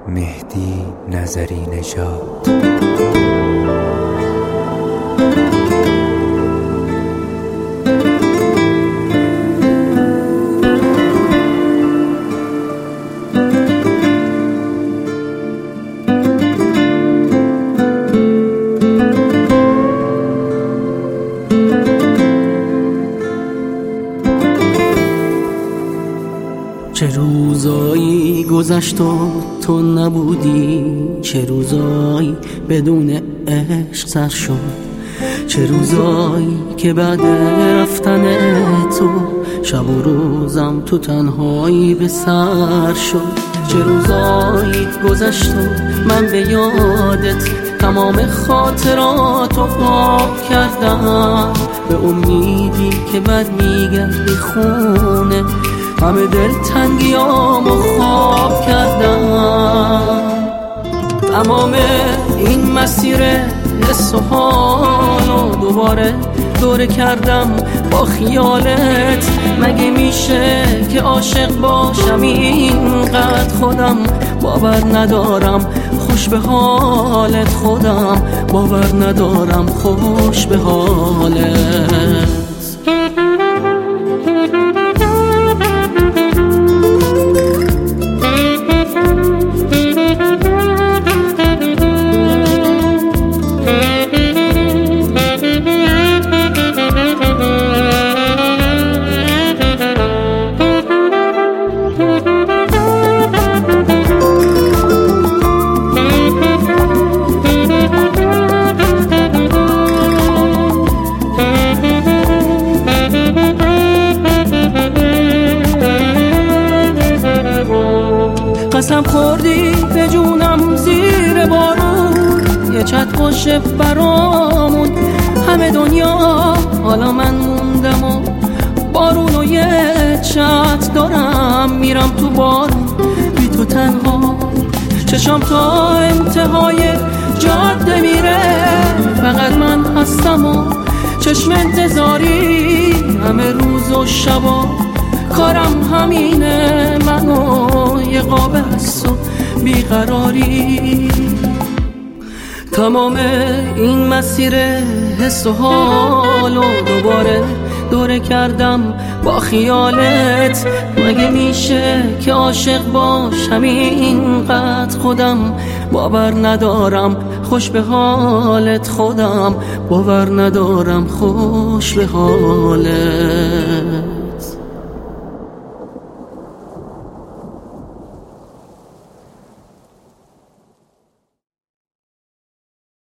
مهدی نظری نژاد. چه روزایی گذشت و تو نبودی، چه روزایی بدون عشق سر شد، چه روزایی که بعد رفتن تو شب و روزم تو تنهایی به سر شد. چه روزایی گذشت و من به یادت تمام خاطراتو پاک کردم، به امیدی که بعد میگردی خونه همه دلتنگیامو خواب کردم. تمام این مسیر حس و حالو دوباره دوره کردم با خیالت. مگه میشه که عاشق باشم اینقدر؟ خودم باور ندارم خوش به حالت، خودم باور ندارم خوش به حالت. قسم خوردی به جونم زیر بارون، یه چت باشه برامون همه دنیا، حالا من موندم و بارون و یه چت دارم، میرم تو بارون بی تو تنها، چشم تا انتهای جاده میره، فقط من هستم و چشم انتظاری همه روز و شبا، کارم همینه، منو یه قاب هست و بیقراری. تمام این مسیر حس و حالو دوباره دوره کردم با خیالت. مگه میشه که عاشق باشم اینقدر؟ خودم باور ندارم خوش به حالت، خودم باور ندارم خوش به حالت.